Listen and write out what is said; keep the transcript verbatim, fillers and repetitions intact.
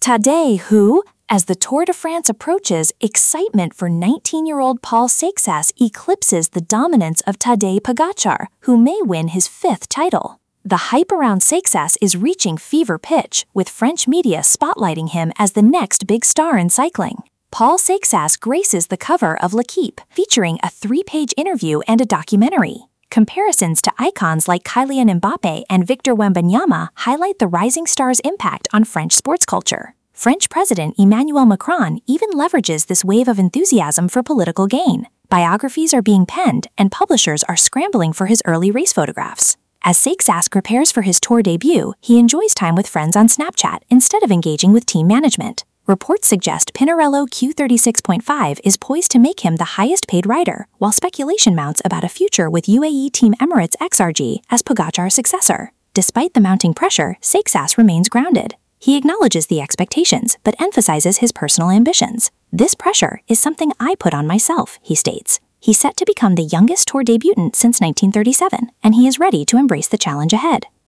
Tadej who, as the Tour de France approaches, excitement for nineteen-year-old Paul Seixas eclipses the dominance of Tadej Pogačar, who may win his fifth title. The hype around Seixas is reaching fever pitch, with French media spotlighting him as the next big star in cycling. Paul Seixas graces the cover of L'Équipe, featuring a three-page interview and a documentary. Comparisons to icons like Kylian Mbappé and Victor Wembanyama highlight the rising star's impact on French sports culture. French President Emmanuel Macron even leverages this wave of enthusiasm for political gain. Biographies are being penned, and publishers are scrambling for his early race photographs. As Seixas prepares for his Tour debut, he enjoys time with friends on Snapchat instead of engaging with team management. Reports suggest Pinarello Q thirty-six point five is poised to make him the highest-paid rider, while speculation mounts about a future with U A E Team Emirates X R G as Pogačar's successor. Despite the mounting pressure, Seixas remains grounded. He acknowledges the expectations, but emphasizes his personal ambitions. "This pressure is something I put on myself," he states. He's set to become the youngest Tour debutant since nineteen thirty-seven, and he is ready to embrace the challenge ahead.